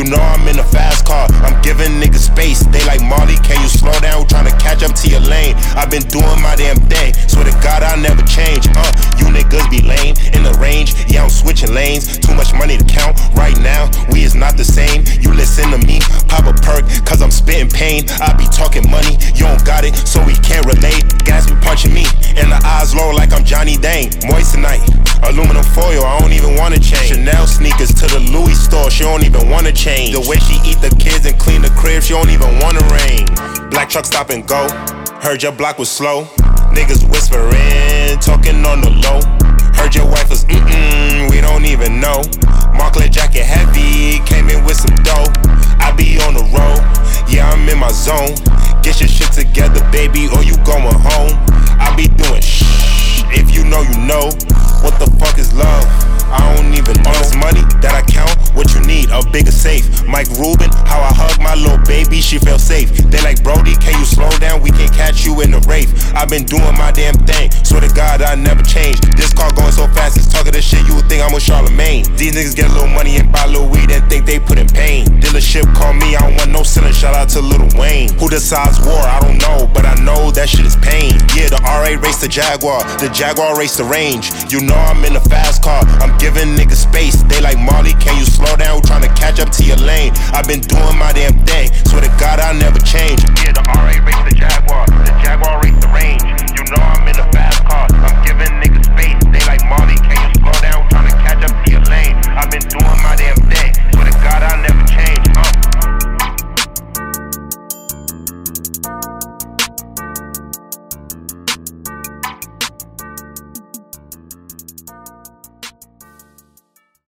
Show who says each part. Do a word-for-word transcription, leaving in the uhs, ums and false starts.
Speaker 1: You know I'm in a fast car, I'm giving niggas space. They like Marley, can you slow down? Trying to catch up to your lane. I've been doing my damn thing, swear to God I'll never change. Uh, you niggas be lame in the range, yeah I'm switching lanes. Too much money to count right now, we is not the same. You listen to me, pop a perk, cause I'm spitting pain. I be talking money, you don't got it, so we can't relate. Gas be punching me, and the eyes low like I'm Johnny Dane. Moissanite, aluminum foil, I don't even wanna change. Chanel sneakers to the Louis store, she don't even wanna change. The way she eat the kids and clean the crib, she don't even wanna rain. Black truck stop and go, heard your block was slow. Niggas whispering, talking on the low. Heard your wife was mm-mm, we don't even know. Marklet jacket heavy, came in with some dough. I be on the road, yeah I'm in my zone. Get your shit together baby or you going home. I be doing shh, if you know you know. What the fuck is love? I don't even know. All this money that I count, what you need, a bigger safe. Mike Rubin, how I hug my little baby, she feel safe. They like Brody, can you slow down? We can catch you in the race. I've been doing my damn thing, swear to God I never change. This car going so fast, it's talking this shit, you would think I'm with Charlemagne. These niggas get a little money and buy a little weed and think they put in pain. Dealership call me, I don't want no ceiling, shout out to Lil Wayne. Who decides war? I don't know, but I know that shit is pain. Yeah, the R A race the Jaguar, the Jaguar race the Range. You know I'm in a fast car, I'm giving niggas space. They like Marley, can you slow down? Trying to catch up to your lane. I've been doing my damn thing, swear to God I'll never change. Yeah, the R A race the Jaguar.